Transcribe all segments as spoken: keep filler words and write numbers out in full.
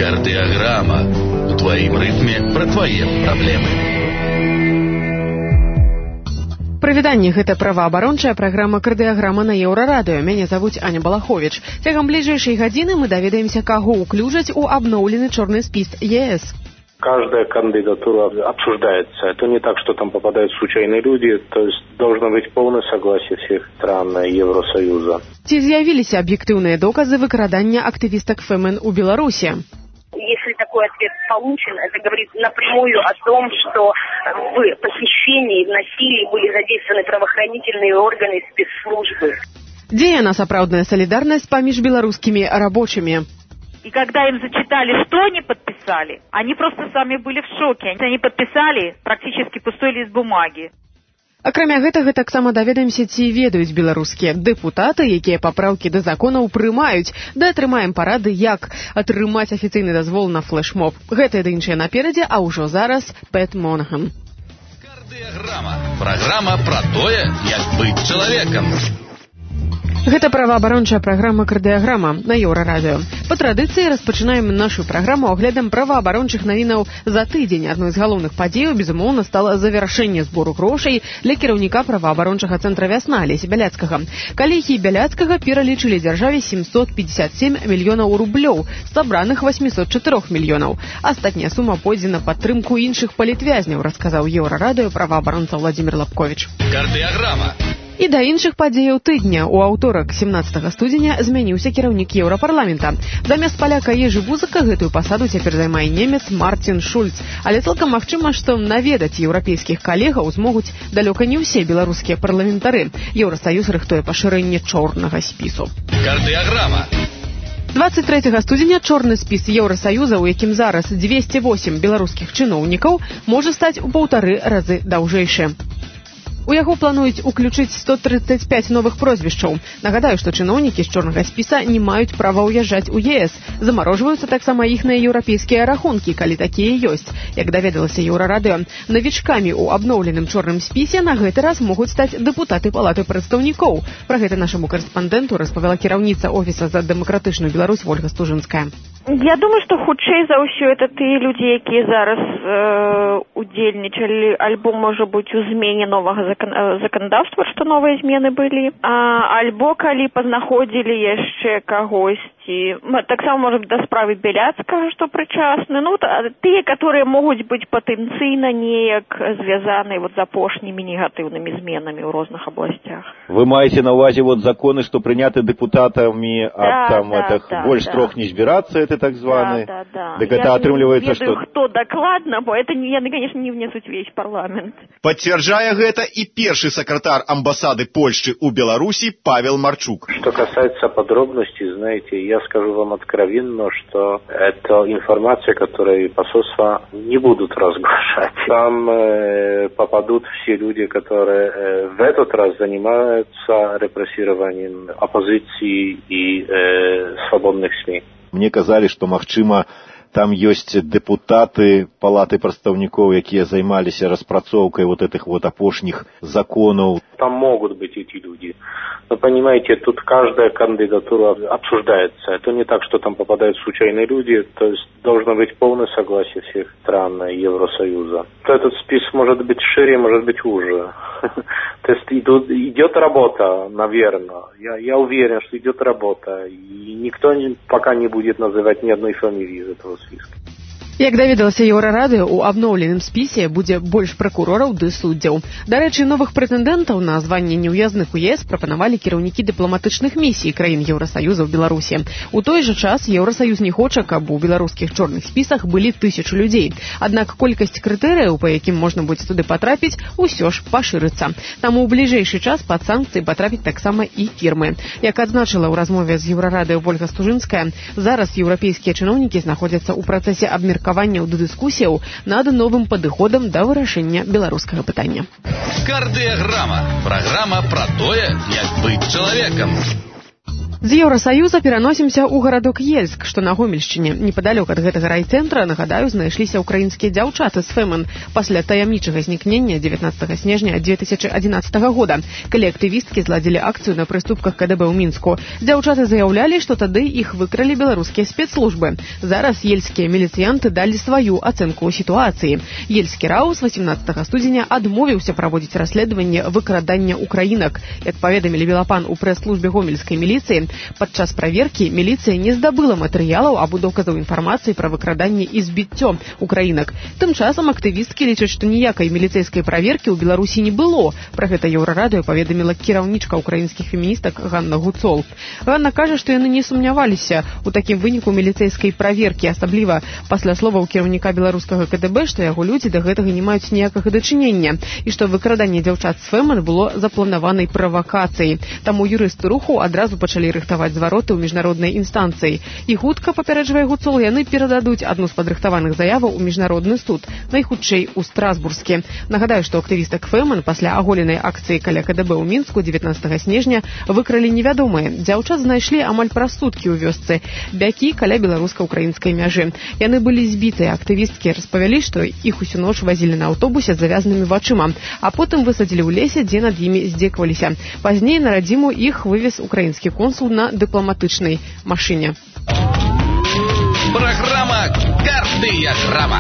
Кардиограмма. У твоим ритме про твои проблемы. Прывітанне, гэта праваабарончая праграма «Кардыаграма» на Еўрарадыё. Мяне завуць Аня Балахович. Цягам бліжэйшай гадзіны мы даведаемся, каго ўключаць у абноўлены чорны спіс ЕС. Каждая кандидатура обсуждается. Это не так, что там попадают случайные люди. То есть должно быть полное согласие всех стран Евросоюза. Ці з'явіліся аб'ектыўныя доказы выкрадання актывістак Фемен у Беларуси? Если такой ответ получен, это говорит напрямую о том, что в похищении, в насилии были задействованы правоохранительные органы и спецслужбы. Дзе яна сапраўдная солидарность паміж белорусскими рабочими? И когда им зачитали, что они подписали, они просто сами были в шоке. Они подписали практически пустой лист бумаги. Акрамя гэтага таксама даведаемся, ці ведаюць беларускія дэпутаты, якія папраўкі да законаў прымаюць, да атрымаем парады, як атрымаць афіцыйны дазвол на флешмоб. Гэта і да іншае наперадзе, а ўжо зараз Пэт Монаган. Кардиограмма. Программа про тое, як быць чалавекам. Гэта праваабарончая праграма «Кардыаграма» на Еўрарадыё. Па традыцыі распачынаем нашу праграму аглядам праваабарончых навінаў за тыдзень. Адной з галоўных падзеяў, безумоўна, стала завяршэнне збору грошай для кіраўніка праваабарончага цэнтра «Вясна» Алесі Бяляцкага. Калегі Бяляцкага пералічылі дзяржаве семьсот пятьдесят семь мільёнаў рублёў, сабраных восемьсот четыре мільёнаў. Астатняя сума пойдзе на падтрымку іншых палітвязняў, расказаў Еўрарадыё праваабаронца Владзімир Лапковіч. Кардыаграма. І да іншых падзеяў тыдня. У аўторак семнадцатага студзеня змяніўся кіраўнік Еўрапарламента. Замест паляка Ежы Бузака гэтую пасаду цяпер займае немец Мартин Шульц. Але цалкам магчыма, што наведаць еўрапейскіх калегаў змогуць далёка не ўсе беларускія парламентары. Еўрасаюз рыхтуе пашырэнне чорнага спісу. Кардыаграма. двадцать трэцяга студзеня чорны спіс Еўрасаюза, у якім зараз двести восемь беларускіх чыноўнікаў, можа стаць у паўтары разы даўжэйшы. У яго плануюць уключыць сто тридцать пять новых прозвішчаў. Нагадаю, што чыноўнікі з чорнага спіса не маюць права ўязджаць у ЕС. Замарожваюцца таксама іхныя еўрапейскія рахункі, калі такія ёсць. Як даведалася Еўрарадыё, навічкамі ў абноўленым чорным спісе на гэты раз могуць стаць дэпутаты палаты прадстаўнікоў. Пра гэта нашаму карэспандэнту распавяла кіраўніца Офіса за дэмакратычную Беларусь Ольга Стужынская. Я думаю, што хутчэй за ўсё это тыя людзі, якія зараз э, удзельнічалі, альбо, можа быць, у змене новага закон, э, законодаўства, што новыя змены былі, а, альбо калі пазнаходзілі яшчэ кагосьці, таксама, можа быць, да справы Бяляцкага, што прычасны, ну, тыя, которые могуць быць патэнцыйна неяк звязаныя вот з апошнімі негатыўнымі зменамі ў розных абласцях. Вы маеце на ўвазе вот законы, што прыняты дэпутатамі, а да, там да, это да, больш да. трох не збірацца, это так званы. Да, да, да. Так это атрымліваецца, что... Я не ведаю, что... кто докладно, бо это, яны, конечно, не внесуць весь парламент. Подтверждая гэта и перший секретарь амбассады Польши у Беларуси Павел Марчук. Что касается подробностей, знаете, я скажу вам откровенно, что это информация, которую посольства не будут разглашать. Там э, попадут все люди, которые э, в этот раз занимаются репрессированием оппозиции и э, свободных СМИ. Мне казалі, што, магчыма, там ёсць дэпутаты палаты прадстаўнікоў, якія займаліся распрацоўкай вот этих вот апошніх законаў. Там могут быть эти люди. Но понимаете, тут каждая кандидатура обсуждается. Это не так, что там попадают случайные люди. То есть должно быть полное согласие всех стран Евросоюза. Этот список может быть шире, может быть уже. То есть идут, идет работа, наверное. Я, я уверен, что идет работа. И никто не, пока не будет называть ни одной фамилии из этого списка. Як даведалася Еўрарадыё, у абноўленым спісе будзе больш пракурораў ды суддзяў. Дарэчы, новых прэтэндэнтаў на званне неўязных у ЕС прапанавалі кіраўнікі дыпламатычных місій краін Еўрасаюза ў Беларусі. У той жа час Еўрасаюз не хоча, каб у беларускіх чорных спісах былі тысячу людзей. Аднак колькасць крытэрыяў, па якім можна будзе туды патрапіць, усё ж пашырыцца. Таму ў бліжэйшы час пад санкцыі патрапіць таксама і фірмы. Як адзначыла ў размове з Еўрарадыё Ольга Стужынская, зараз еўрапейскія чыноўнікі знаходзяцца ў працэсе абмеркавання ды дыскусіяў над новым падыходам да вырашэння беларускага пытання. Кардыаграма. Праграма про тое, як быць чалавекам. З Еўрасаюза пераносімся ў гарадок Ельск, што на Гомельшчыне. Непадалёк ад гэтага райцэнтра, нагадаю, знайшліся ўкраінскія дзяўчаты з Фэмен пасля таямнічага знікнення дзевятнаццатага снежня две тысячи одиннадцатого года, калі актывісткі зладзілі акцыю на прыступках ка дэ бэ ў Мінску. Дзяўчаты заяўлялі, што тады іх выкралі беларускія спецслужбы. Зараз ельскія міліцыянты далі сваю ацэнку сітуацыі. Ельскі рау з восемнадцатага студзеня адмовіўся праводзіць расследаванне выкрадання украінак. Як паведамілі Белапан у прэс-службе гомельскай міліцыі, падчас праверкі міліцыя не здабыла матэрыялаў або доказаў інфармацыі пра выкраданне і збіццё украінак. Тым часам актывісткі лічаць, што ніякай міліцэйскай праверкі ў Беларусі не было. Пра гэта Еўрарадыё паведаміла кіраўнічка ўкраінскіх феміністак Ганна Гуцол. Ганна кажа, што яны не сумняваліся у такім выніку міліцэйскай праверкі, асабліва пасля словаў кіраўніка беларускага ка дэ бэ, што яго людзі да гэтага не маюць ніякага дачынення і што выкраданне дзяўчат з Фэмен было запланаванай правакацыяй. Таму юрысты руху адразу пачалі рыхтаваць звароты ў міжнароднай інстанцыі. І хутка, папярэджвае Гуцол, яны перададуць адну з падрыхтаваных заяваў у міжнародны суд, найхутчэй у Страсбурскі. Нагадаю, што актывістак Фэмен пасля аголенай акцыі каля ка дэ бэ ў Мінску дзевятнаццатага снежня выкралі невядомыя. Дзяўчат знайшлі амаль праз суткі ў вёсцы Бякі каля беларуска-украінскай мяжы. Яны былі збітыя. Актывісткі распавялі, што іх усю ноч вазілі на аўтобусе з завязанымі вачыма, а потым высадзілі ў лесе, дзе над імі здзекаваліся. Пазней на радзіму іх вывез украінскі консул на дыпламатычнай машыне. Праграма «Картыя грама».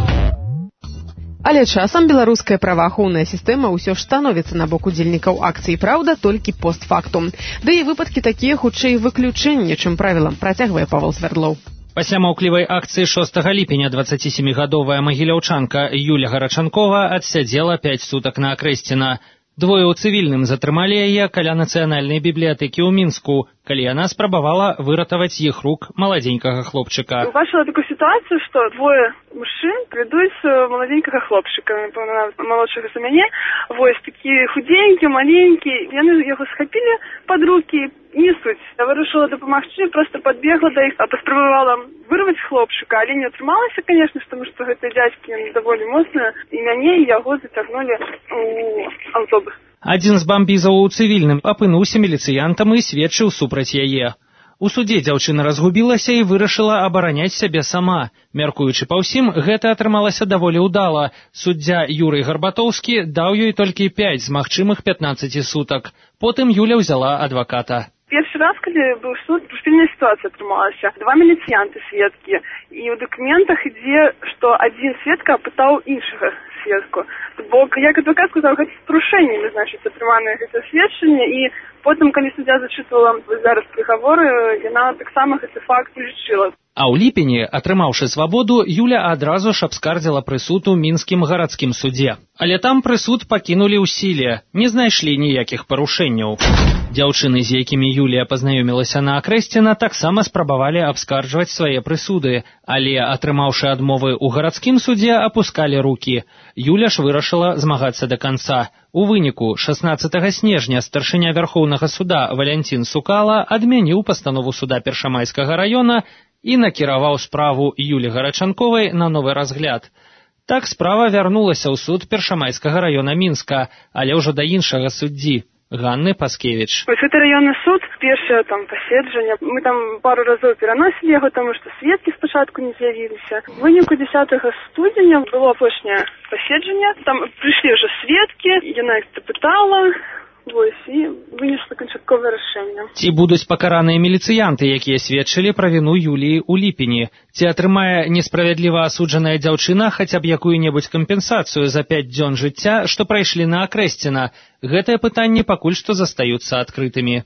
Але часам беларуская праваахоўная сістэма ўсё ж становіцца на бок удзельнікаў акцыі, праўда, толькі постфактум. Да і выпадкі такія хутчэй выключэнне, чым правіла, працягвае Павел Свердлоў. Пасля маўклівай акцыі шостага ліпеня дваццацісемігадовая магіляўчанка Юля Гарачанкова адсядзела пяць сутак на Акрэсціна. Двое ў цывільным затрымалі яе каля нацыянальнай бібліятэкі ў Мінску, калі яна спрабавала выратаваць іх рук маладзенькага хлопчыка. Бачыла такую сітуацыю, што двое мужчын ведуць маладзенькага хлопчыка, малодшага за мяне, вось такі худенькі, маленькі, яны яго схапілі пад рукі, несуць. Я вырашыла дапамагчы, проста падбегла да іх, а паспрабавала вырваць хлопчыка, але не атрымалася, конечно, тому што гэтыя дзядзькі даволі моцныя, і мяне і яго зацягнулі у аўтобус. Адзін з бамбізаў у цывільным апынуўся міліцыянтам і сведчыў супраць яе. У судзе дзяўчына разгубілася і вырашыла абараняць сябе сама. Мяркуючы па ўсім, гэта атрымалася даволі ўдала. Суддзя Юрый Гарбатоўскі даў ёй толькі пяць з магчымых пятнаццаці сутак. Потым Юля ўзяла адваката. Першы раз, калі быў суд, пільная сітуацыя атрымалася. Два міліцыянты сведкі. І ў дакументах ідзе, што адзін сведка апытаў іншага сведку. Бо, як адвакат сказаў, гэта з парушэннямі, значыць, атрыманае гэта сведчанне, і потым, калі суддзя зачытвала зараз прыгаворы, яна таксама гэты факт улічыла. А ў ліпені, атрымаўшы свабоду, Юля адразу ж абскардзіла прысуд у мінскім гарадскім судзе. Але там прысуд пакінулі ў сіле, не знайшлі ніякіх парушэнняў. Дзяўчыны, з якімі Юлія пазнаёмілася на Акрэсціна, таксама спрабавалі абскарджваць свае прысуды, але, атрымаўшы адмовы ў гарадскім судзе, апускалі рукі. Юля ж вырашыла змагацца да канца. У выніку шаснаццатага снежня старшыня Вярхоўнага суда Валянцін Сукала адмяніў пастанову суда Першамайскага раёна і накіраваў справу Юлі Гарачанковай на новы разгляд. Так справа вярнулася ў суд Першамайскага раёна Мінска, але ўжо да іншага суддзі Ганны Паскевіч. Вось гэта раённы суд, першае там паседжанне. Мы там пару разоў пераносілі яго, таму што сведкі спачатку не з'явіліся. У выніку дзесятага студзеня было апошняе паседжанне. Там прыйшлі ўжо сведкі, яна іх дапытала, вось, і вынесла канчатковае рашэнне. Ці будуць пакараныя міліцыянты, якія сведчылі пра віну Юліі ў ліпені? Ці атрымае несправядліва асуджаная дзяўчына хаця б якую-небудзь кампенсацыю за пяць дзён жыцця, што прайшлі на Акрэсціна? Гэтыя пытанні пакуль што застаюцца адкрытымі.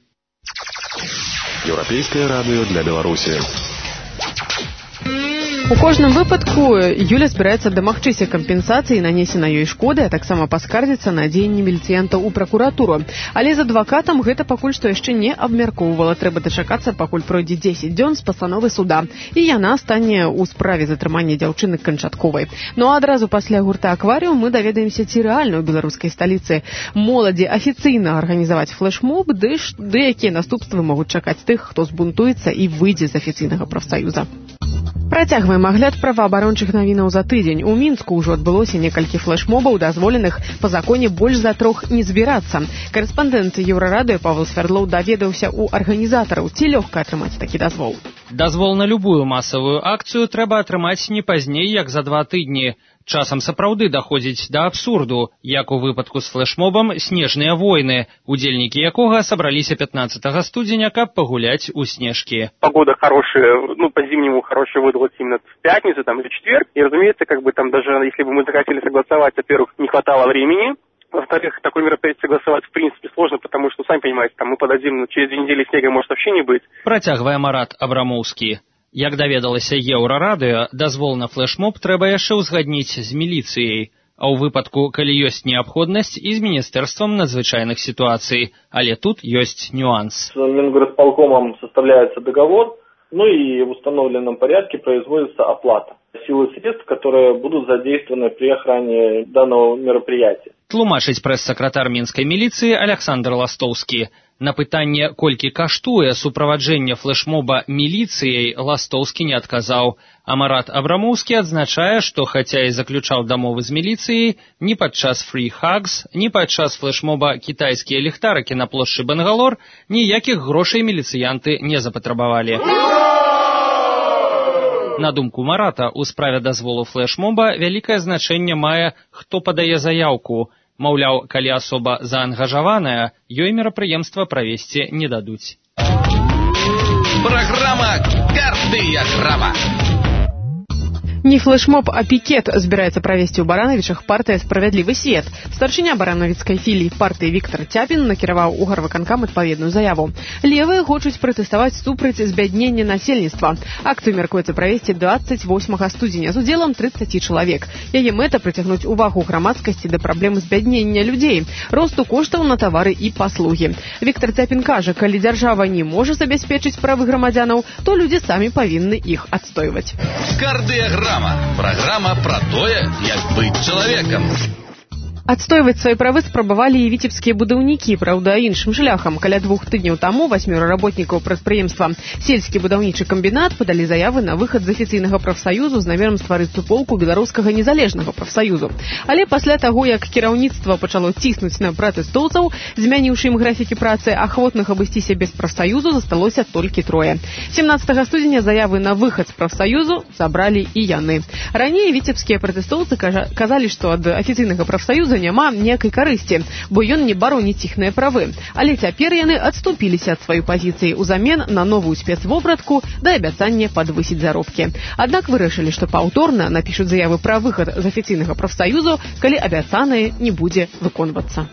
Еўрапейскае радыё для Беларусі. У кожным выпадку Юля збіраецца дамагчыся кампенсацыі нанесенай ёй шкоды, а таксама паскардзіцца на дзеянні міліцыянтаў у пракуратуру. Але з адвакатам гэта пакуль што яшчэ не абмяркоўвала. Трэба дачакацца, пакуль пройдзе дзесяць дзён з пастановы суда. І яна стане ў справе затрымання дзяўчыны канчатковай. Ну а адразу пасля гурта «Акварыум» мы даведаемся, ці рэальна ў беларускай сталіцы моладзі афіцыйна арганізаваць флэшмоб, ды, ды якія наступствы могуць чакаць тых, хто збунтуецца і выйдзе з афіцыйнага прафсаюза. Працягваем агляд праваабарончых навінаў за тыдзень. У Мінску ўжо адбылося некалькі флэшмобаў, дазволеных па законе больш за трох не збірацца. Карэспандэнт Еўрарадыё Павел Свярдлоў даведаўся ў арганізатараў, ці лёгка атрымаць такі дазвол. Дазвол на любую масавую акцыю трэба атрымаць не пазней, як за два тыдні. Часам сапраўды даходзіць да абсурду, як у выпадку з флэшмобам «Снежныя войны», удзельнікі якога сабраліся пятнадцатого студзеня, каб пагуляць у снежкі. Погода хорошая, ну, по-зимнему хорошая выдалась именно в пятницу там, или четверг. И, разумеется, как бы там даже, если бы мы захотели согласовать, во-первых, не хватало времени. Во-вторых, такое мероприятие согласовать в принципе сложно, потому что, сами понимаете, там мы подадим, через две недели снега может вообще не быть. Працягвае Марат Абрамоўскі. Як даведалася Еўрарадыё, дазвол на флэшмоб трэба яшчэ ўзгадніць з міліцыяй, а ў выпадку, калі ёсць неабходнасць, і з Міністэрствам надзвычайных сітуацый. Але тут ёсць нюанс. С Мингорисполкомом составляется договор, ну и в установленном порядке производится оплата силы средств, которые будут задействованы при охране данного мероприятия. Тлумачыць прэс-сакратар мінскай міліцыі Александр Ластоўскі. На пытанне, колькі каштуе суправаджэнне флэшмоба міліцыяй, Ластоўскі не адказаў. А Марат Абрамоўскі адзначае, што хаця і заключаў дамовы з міліцыяй, ні падчас Free Hugs, ні падчас флэшмоба «Кітайскія ліхтарыкі» на плошчы Бангалор ніякіх грошай міліцыянты не запатрабавалі. На думку Марата, у справе дазволу флэшмоба вялікае значэнне мае, хто падае заяўку. Маўляў, калі асоба заангажаваная, ёй мерапрыемства правесці не дадуць. Программа «Картыя грама». Не флэшмоб, а пікет збіраецца правесці ў Баранавічах партыя «Справядлівы свет». Старшыня баранавіцкай філіі партыі Віктор Цяпін накіраваў у гарвыканкам адпаведную заяву. Левыя хочуць пратэставаць супраць збяднення насельніцтва. Акцыю мяркуецца правесці двадцать восьмага студзеня з удзелам тридцати чалавек. Яе мэта прыцягнуць увагу грамадскасці да праблем збяднення людзей, росту коштаў на тавары і паслугі. Віктор Цяпін кажа, калі дзяржава не можа забяспечыць правы грамадзянаў, то людзі самі павінны іх адстойваць. «Картыя грама». Программа про тое, як быць чалавекам. Адстойваць свае правы спрабавалі і віцебскія будаўнікі, праўда, іншым шляхам. Каля двух тыдняў таму васьмёра работнікаў прадпрыемства «Сельскі будаўнічы камбінат» падалі заявы на выхад з афіцыйнага прафсаюзу з намерам стварыць суполку беларускага незалежнага прафсаюзу. Але пасля таго, як кіраўніцтва пачало ціснуць на пратэстоўцаў, змяніўшы ім графікі працы, ахвотных абысціся без прафсаюзу засталося толькі трое. семнадцатага студзеня заявы на выхад з прафсаюзу забралі і яны. Раней віцебскія пратэстоўцы казалі, што ад афіцыйнага прафсаюза няма ніякай карысці, бо ён не бароніць іхныя правы. Але цяпер яны адступіліся ад сваёй пазіцыі ўзамен на новую спецвопратку да абяцання падвысіць заробкі. Аднак вырашылі, што паўторна напішуць заявы пра выхад з афіцыйнага прафсаюзу, калі абяцанае не будзе выконвацца.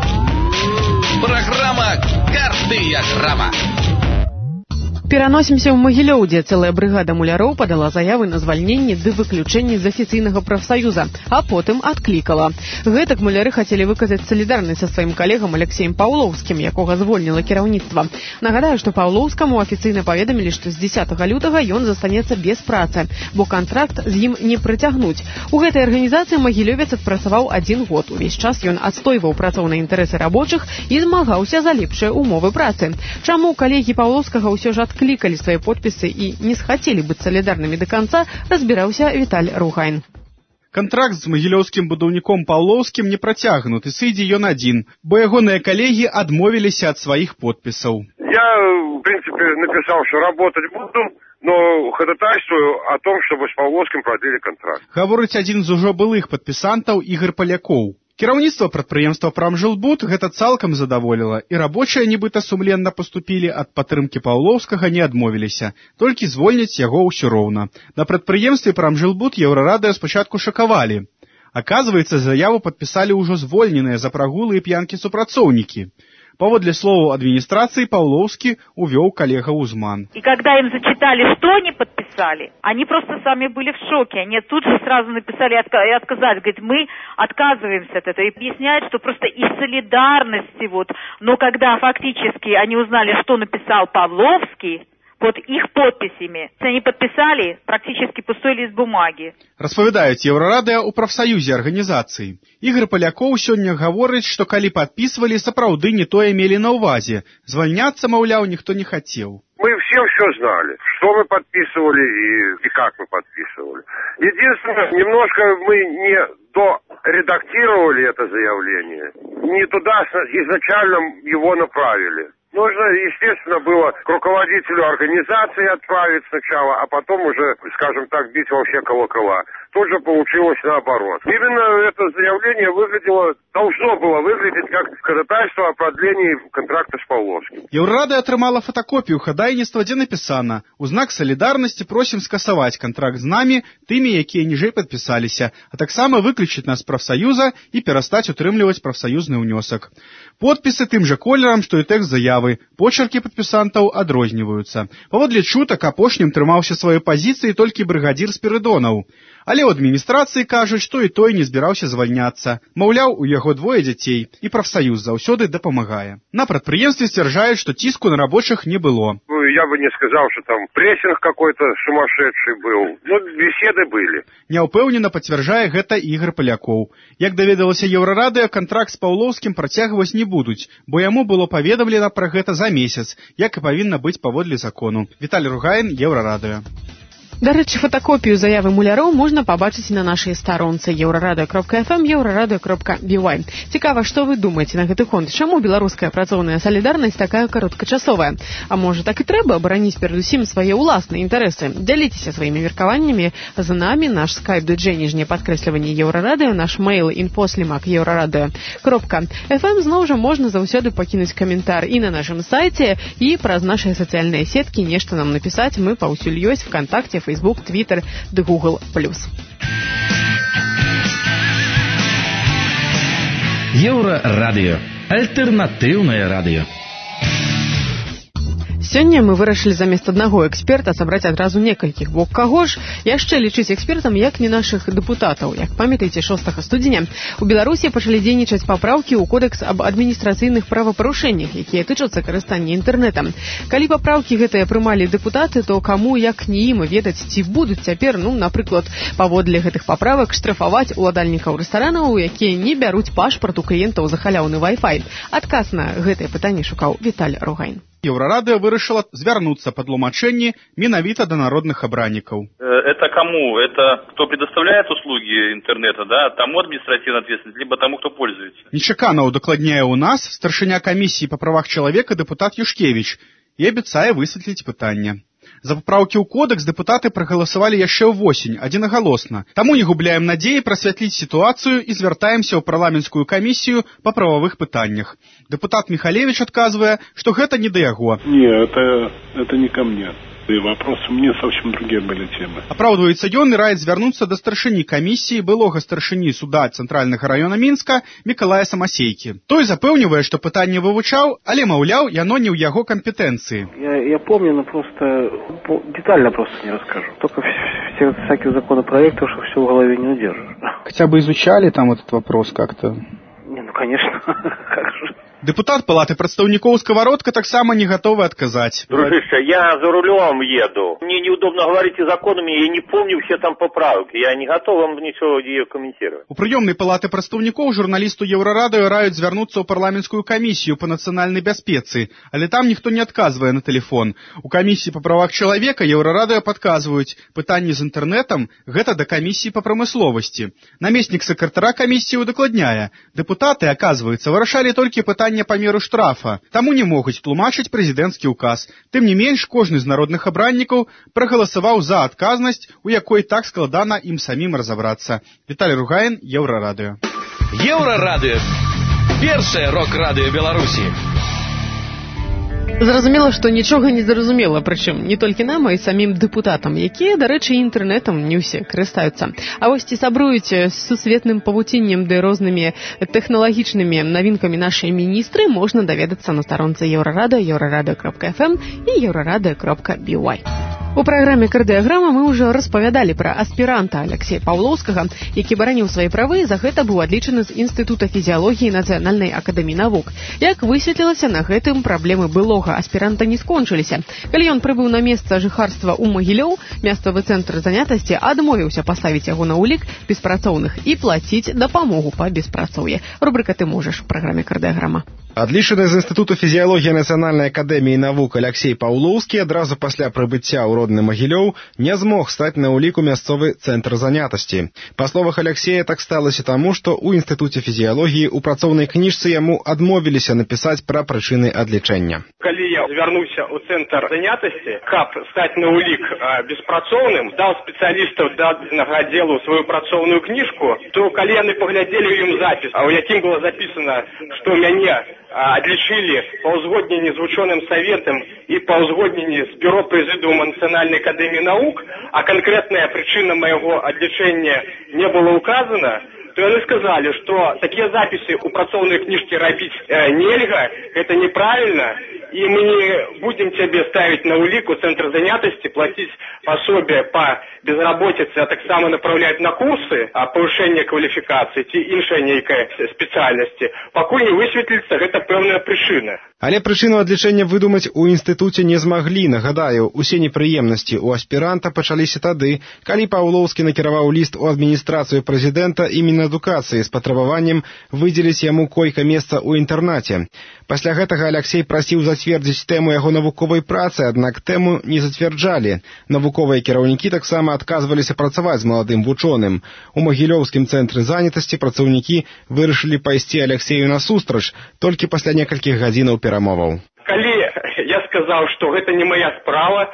Праграма «Картыя грама». Пераносімся ў Магілёў, дзе цэлая брыгада муляроў падала заявы на звальненне ды выключэнне з афіцыйнага прафсаюза, а потым адклікала. Гэтак муляры хацелі выказаць салідарнасць са сваім калегам Алексеем Паўлоўскім, якога звольніла кіраўніцтва. Нагадаю, што Паўлоўскаму афіцыйна паведамілі, што з дзесятага лютага ён застанецца без працы, бо кантракт з ім не прыцягнуць. У гэтай арганізацыі магілёвец адпрацаваў адзін год. Увесь час ён адстойваў працоўныя інтарэсы рабочых і змагаўся за лепшыя умовы працы. Чаму калегі Паўлоўскага ўсё ж клікалі свае подпісы і не схацелі быць салідарнымі да канца, разбіраўся Віталь Ругайн. Контракт з магілёўскім будаўніком Паўлоўскім не працягнуты, сыдзе ён адзін, бо ягоныя калегі адмовіліся ад сваіх подпісаў. Я, в принципе, написал, что работать буду, но ходатайствую о том, чтобы с Павловским продлили контракт. Гаворыць адзін з ужо былых падпісантаў Ігар Палякоў. Кіраўніцтва прадпрыемства «Прамжилбуд» гэта цалкам задаволіла, і рабочыя нібыта сумленна паступілі, ад падтрымкі Паўлоўскага не адмовіліся, толькі звольняць яго ўсё роўна. На прадпрыемстве «Прамжилбуд» Еўрарадыё спачатку шакавалі. Аказваецца, заяву падпісалі ўжо звольненыя за прагулы і п'янкі супрацоўнікі. Паводле словаў адміністрацыі, Павловский увел коллега Узман. И когда им зачитали, что они подписали, они просто сами были в шоке. Они тут же сразу написали и отказались. Говорят, мы отказываемся от этого. И объясняют, что просто из солидарности. Вот. Но когда фактически они узнали, что написал Павловский, под их подписями. Они подписали практически пустой лист бумаги. Распавядаюць Еўрарадыё ў прафсаюзе арганізацыі. Ігор Палякоў сёння гаворыць, што калі падпісвалі, сапраўды не тое мелі на ўвазе. Звальняцца, маўляў, ніхто не хацеў. Мы все все все знали, что мы подписывали и, и как мы подписывали. Единственное, немножко мы не доредактировали это заявление, не туда изначально его направили. Нужно, естественно, было к руководителю организации отправить сначала, а потом уже, скажем так, бить во все колокола. Тут же получилось наоборот. Именно это заявление выглядело, должно было выглядеть как ходатайство о продлении контракта с Павловским. Еўрарада атрымала фотокопію хадайніцтва, дзе напісана: «У знак салідарнасці просім скасаваць кантракт з намі, тымі, якія ніжэй падпісаліся, а таксама выключыць нас з прафсаюза і перастаць утрымліваць прафсаюзны ўнёсак». Подпісы тым жа колерам, што і тэкст заявы. Почеркі падпісантаў адрозніваюцца. Паводле чутак, апошнім трымаўся сваёй пазіцыі толькі брыгадзір Спірыдонаў. Але ў адміністрацыі кажуць, што і той не збіраўся звальняцца. Маўляў, у яго двое дзяцей, і прафсаюз заўсёды дапамагае. На прадпрыемстве сцвярджаюць, што ціску на рабочых не было. Ну, я бы не сказал, что там прессинг какой-то сумасшедший был. Ну, беседы были. Няўпэўнена пацвярджае гэта Ігор Палякоў. Як даведалася Еўрарадыё, кантракт з Паўлоўскім працягваць не будуць, бо яму было паведамлена пра гэта за месяц, як і павінна быць паводле закону. Віталій Ругаін, Еўрарадыё. До речі, фотокопію заяви муляроў можна побачити на нашій сторонці еўрарадыё кропка эф эм, еўрарадыё кропка бі вай. Цікава, што вы думаеце на гэты конт? Чаму беларуская працоўная салідарнасць такая кароткачасовая? А можа, так і трэба абараніць перадусім свае ўласныя інтарэсы? Дзяліцеся сваімі меркаваннямі з намі. Наш скайп дэджэй ніжняе падкрэсліванне еўрарадыё, наш мейл інфослімак еўрарадыё кропка эф эм. Зноў жа можна заўсёды пакінуць каментар і на нашым сайце, і праз нашыя сацыяльныя сеткі нешта нам напісаць. Мы паўсюль ёсць ВКонтакте, Facebook, Twitter, да Google+. Еўрарадыё. Альтэрнатыўнае радыё. Сёння мы вырашылі замест аднаго эксперта сабраць адразу некалькіх, бо каго ж яшчэ лічыць экспертам, як не нашых дэпутатаў. Як памятаеце, шостага студзеня у Беларусі пачалі дзейнічаць папраўкі ў кодэкс аб адміністрацыйных правапарушэннях, якія тычацца карыстання інтэрнэтам. Калі папраўкі гэтыя прымалі дэпутаты, то каму, як не ім, ведаць, ці будуць цяпер, ну, напрыклад, паводле гэтых паправак штрафаваць уладальнікаў рэстаранаў, якія не бяруць пашпарт у кліентаў за халяўны вай-фай. Адказ на гэтае пытанне шукаў Віталь Ругайн. Еўрарадыё вырашыла звярнуцца па тлумачэнні менавіта да народных абраннікаў. Это кому? Это кто предоставляет услуги интернета, да? Тому административная ответственность, либо тому, кто пользуется? Нечакана удакладняе ў нас старшыня камісіі па правах чалавека дэпутат Юшкевіч і абяцае высветліць пытанне. За папраўкі ў кодэкс дэпутаты прагаласавалі яшчэ ўвосень, адзінагалосна. Таму не губляем надзеі прасвятліць сітуацыю і звяртаемся ў парламенцкую камісію па правовых пытаннях. Дэпутат Михалевич адказвае, што гэта не да яго. Не, это, это не ко мне. И вопросы мне совсем другие были темы. Апраўдваецца ён і раіць звярнуцца да старшыні камісіі, былога старшыні суда Цэнтральнага раёна Мінска Мікалая Самасейкі. Той запэўнівае, што пытанне вывучаў, але, маўляў, яно не ў яго кампетэнцыі. Я, я помню, но просто детально просто не расскажу. Только все всякие законопроекты, что все в голове не удержишь. Хотя бы изучали там этот вопрос как-то? Не, ну конечно, как же. Депутат Палаты представников Сковородка таксама не готовы отказать. Дружище, я за рулем еду. Мне неудобно говорить и законами, я не помню все там поправки. Я не готов вам ничего ее комментировать. У прыёмнай Палаты представников журналисту Еўрарадыё раюць звярнуцца ў парламенцкую камісію по нацыянальнай бяспецы, але там ніхто не адказвае на телефон. У камісіі па правах чалавека Еўрарадыё падказваюць, пытанні з інтэрнэтам гэта да камісіі па прамысловасці. Намеснік сакратара камісіі удакладняе, дэпутаты, аказваецца, вырашалі толькі пытанні памеру штрафа, таму не могуць тлумачыць прэзідэнцкі ўказ. Тым не менш, кожны з народных абраннікаў прагаласаваў за адказнасць, у якой так складана ім самім разабрацца. Віталій Ругаін, Еўрарадыё. Еўрарадыё. Першае рок-радыё Беларусі. Зразумела, што нічога не зразумела, прычым не толькі нам, а і самім дэпутатам, якія, дарэчы, інтэрнэтам не ўсе карыстаюцца. А вось ці сабруюць з сусветным павуціннем ды рознымі тэхналагічнымі навінкамі нашыя міністры, можна даведацца на старонцы Еўрарадыё, еўрарадыё кропка эф эм і еўрарадыё кропка бі вай. У праграме «Кардыяграма» мы ўжо распавядалі пра аспіранта Алексея Паўлоўскага, які бараніў свае правы, за гэта быў адлічаны з Інстытута фізіялогіі Нацыянальнай акадэміі навук. Як высветлілася, на гэтым праблемы былога аспіранта не скончыліся. Калі ён прыбыў на месца жыхарства ў Магілёў, мясцовы цэнтр занятасці адмовіўся паставіць яго на ўлік беспрацоўных і плаціць дапамогу па беспрацоўі. Рубрика «Ты можаш» у праграме «Кардыяграма». Адлічаны з Інстытуту фізіялогіі Нацыянальнай акадэміі навук Аляксей Паўлоўскі адразу пасля прыбыцця ў родны Магілёў не змог стаць на ўліку мясцовы цэнтр занятасці. Па словах Аляксея, так сталася таму, што ў Інстытуце фізіялогіі ў працоўнай кніжцы яму адмовіліся напісаць пра прычыны адлічэння. Калі я вярнуўся ў цэнтр занятасці, каб стаць на ўлік беспрацоўным, даў спецыялістаў дадзенага аддзелу сваю працоўную кніжку, то калі яны паглядзелі ў ім запіс, а ў якім было запісана, што мяне адлічылі па ўзгодненні з вучоным саветам і па ўзгодненні з бюро прэзідыума Нацыянальнай акадэміі навук, а канкрэтная прычына майго адлічэння не была указана, то яны сказалі, што такія запісы ў працоўнай кніжкі рабіць нельга, гэта неправільна, і мы не будем цябе ставіць на ўлік у цэнтр занятасці, плаціць пасобе па безработицы, а таксама направляць на курсы павышэння кваліфікацыі ці іншая нейкая спецыяльнасці, пакуль не высветліцца гэта пэўная прычына. Але прычыну адлічэння выдумаць у інстытуце не змаглі. Нагадаю, усе непрыемнасці ў аспіранта пачаліся тады, калі Паўлоўскі накіраваў ліст у адміністрацыю прэзідэнта і Мінадукацыі з патрабаваннем выдзеліць яму койка-месца ў інтэрнаце. Пасля гэтага Аляксей прасіў зацвердзіць тэму яго навуковай працы, аднак тэму не зацвярджалі. Навуковыя кіраўнікі таксама адказваліся працаваць з маладым вучоным. У Магілёўскім цэнтры занятасці працаўнікі вырашылі пайсці Аляксею насустрач толькі пасля некалькіх гадзінаў перамоваў. Калі я сказаў, што гэта не моя справа,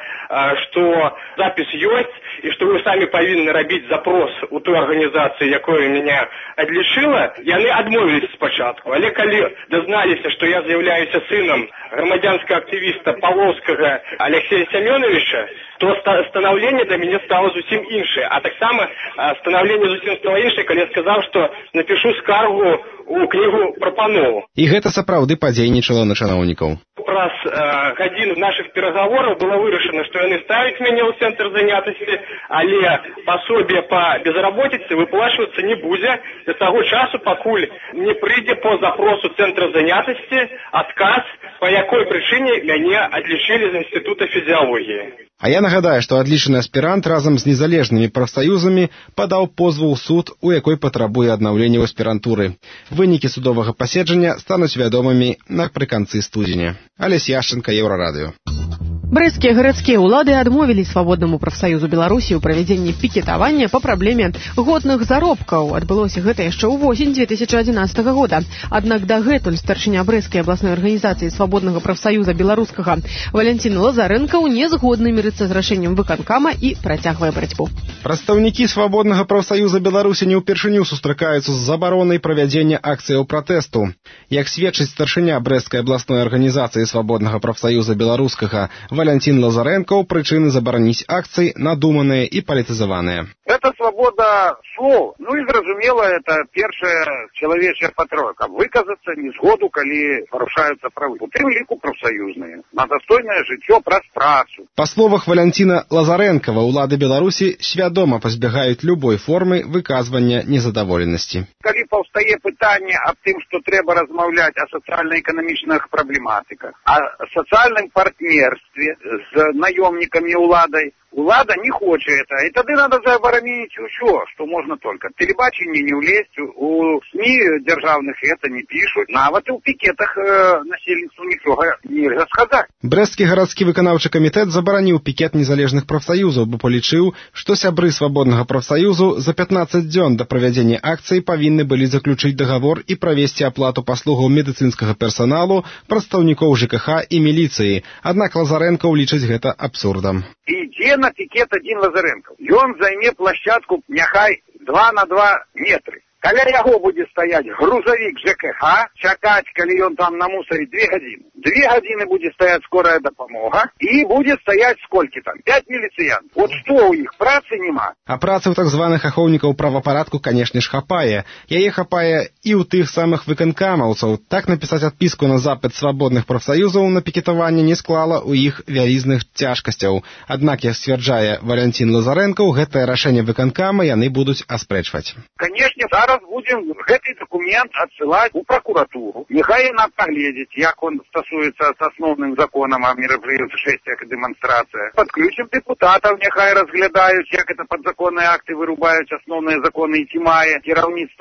што запіс ёсць, і што вы самі павінны рабіць запрос у той арганізацыі, якая мяне адлічыла, яны адмовіліся спачатку. Але калі дазналіся, што я з'яўляюся сынам грамадзянскага актывіста Павлоўскага Аляксея Семёновича, то станаўленне для мяне стало зусім іншае. А таксама станаўленне зусім стало іншае, калі я сказаў, што напішу скаргу у кнігу прапанову. І гэта сапраўды падзейнічала на чыноўнікаў. Праз э, гадзіну нашых перагавораў было вырашана, што яны ставяць мяне ў цэнтр занятасці, але пасобе па безработицы выплачвацца не будзе да таго часу, пакуль не прыйдзе по запросу цэнтра занятасці адказ, па якой прычыне мяне адлічылі з Інстытута фізіялогіі. А я нагадаю, што адлічаны аспірант разам з незалежнымі прафсаюзамі падаў позву ў суд, у якой патрабуе аднаўлення ў аспірантуры. Вынікі судовага паседжання стануць вядомымі напрыканцы студзеня. Алесь Яшченко, Еўрарадыё. Брэсцкія гарадскія ўлады адмовілі свабоднаму прафсаюзу Беларусі ў правядзенні пікетавання па праблеме годных заробкаў. Адбылося гэта яшчэ ў восень дзве тысячы адзінаццатага года. Аднак дагэтуль старшыня Брэсцкай абласной арганізацыі свабоднага прафсаюза беларускага Валянцін Лазарэнкаў не згодны мірыцца з рашэннем выканкама і працягвае барацьбу. Прадстаўнікі свабоднага прафсаюза Беларусі не ўпершыню сустракаюцца з забаронай правядзення акцыяў пратэсту. Як сведчыць старшыня Брэсцкай абласной арганізацыі свабоднага прафсаюза беларускага Валянцін Лазарэнкаў, прычыны забараніць акцыі надуманыя і палітызаваныя. Это свобода слова. Ну и, зразумела, это першая человечья патройка. Выказаться незгоду, коли порушаются правы. У тым ліку профсоюзныя. На достойное жыццё праз працу. Па словах Валянціна Лазарэнкава, улады Беларусі свядома пазбягаюць любой формы выказвання незадаволенасці. Калі паўстае пытанне аб тым, што трэба размаўляць о сацыяльна-эканамічных праблематыках, о сацыяльным партнерстве з наёмнікамі уладай, улада не хочет это. И тогда надо заборонить все, что можно только. В телебачении не влезть, у СМИ державных это не пишут. Нават и у пикетах э, насельніцтву нічога нельга сказать. Брэсцкі гарадскі выканаўчы камітэт забараніў пікет незалежных прафсаюзаў, бо палічыў, што сябры свабоднага прафсаюзу за пятнаццаць дзён да правядзення акцыі павінны былі заключыць дагавор і правесці аплату паслугаў медыцынскага персаналу, прадстаўнікоў ЖКХ і міліцыі. Аднак Лазарэнкаў лічыць гэта абсурдам. Ідзе на пікет один Лазарэнкаў. Ён займе площадку няхай два на два метры. Каля яго будзе стаяць грузавік ЖКХ, чакаць, калі ён там намусарыць две гадзіны. Две гадзіны будзе стаяць скорая дапамога і будзе стаяць сколькі там? Пять міліцыянтаў. Вот што ў іх працы няма. А працы ў так званых ахоўнікаў правапарадку, канешне ж, хапае. Яе хапае і ў тых самых выканкамаўцаў. Так напісаць адпіску на запыт свабодных прафсаюзаў на пікетаванне не склала ў іх вялізных цяжкасцяў. Аднак, як сцвярджае Валянцін Лазарэнкаў, гэтае рашэнне выканкама яны будуць аспрэчваць. Канешне, зараз будем гэты документ адсылаць у прокуратуру. Нехай яна паглядзіць, як он стасуецца с основным законом о мерапрыемствах, шествиях и демонстрациях. Подключим депутатов, нехай разглядаюць, як это подзаконные акты вырубаюць основные законы, і ці мае кіраўніцтва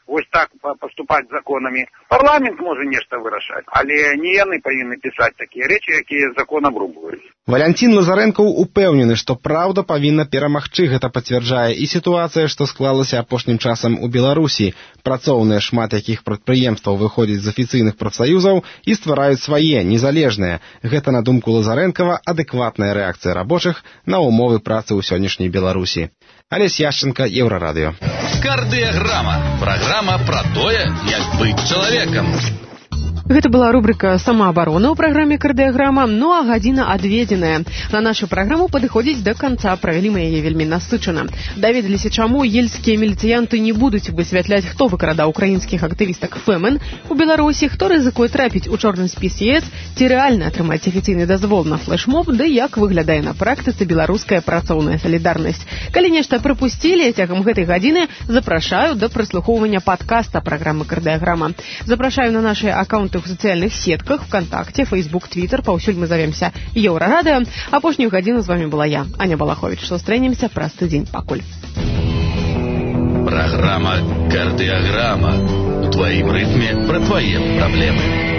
вось так поступать законами. Парламент может нечто вырашать, але не яны повинны писать такие речи, якія закон обрубують. Валянцін Лазаренкаў упэўнены, што праўда павінна перамагчы. Гэта пацвярджае і сітуацыя, што склалася апошнім часам у Беларусі. Працоўныя шмат якіх прадпрыемстваў выходзяць з афіцыйных прафсаюзаў і ствараюць свае, незалежныя. Гэта, на думку Лазарэнкава, адэкватная рэакцыя рабочых на ўмовы працы ў сённяшняй Беларусі. Алесь Яшченко, Еўрарадыё. Кардыяграма. Праграма пра тое, як быць чалавекам. Гэта была рубрика «Самаабарона» ў праграме «Кардыяграма», ну а гадзіна адведзеная. На нашу праграму падыходзіць да канца, правялі мы яе вельмі насычана. Даведаліся, чаму ельскія міліцыянты не будуць высвятляць, хто выкрадаў украінскіх актывістак Фэмен у Беларусі, хто рызыкуе трапіць у чорны спіс ЕС, ці рэальна атрымаць афіцыйны дазвол на флешмоб, ды як выглядае на практыцы беларуская працоўная салідарнасць. Калі нешта прапусцілі цягам гэтай гадзіны, запрашаю да праслухоўвання падкаста праграмы «Кардыяграма». Запрашаю на наши аккаунты в социальных сетках, ВКонтакте, Фейсбук, Твиттер. Паўсюль мы зовемся Еўрарадыё. Апошнюю гадзіну з вами была я, Аня Балахович. Сустрэнемся праз тыдзень. Пакуль. Программа «Кардыяграма». У твоим ритме про твои проблемы.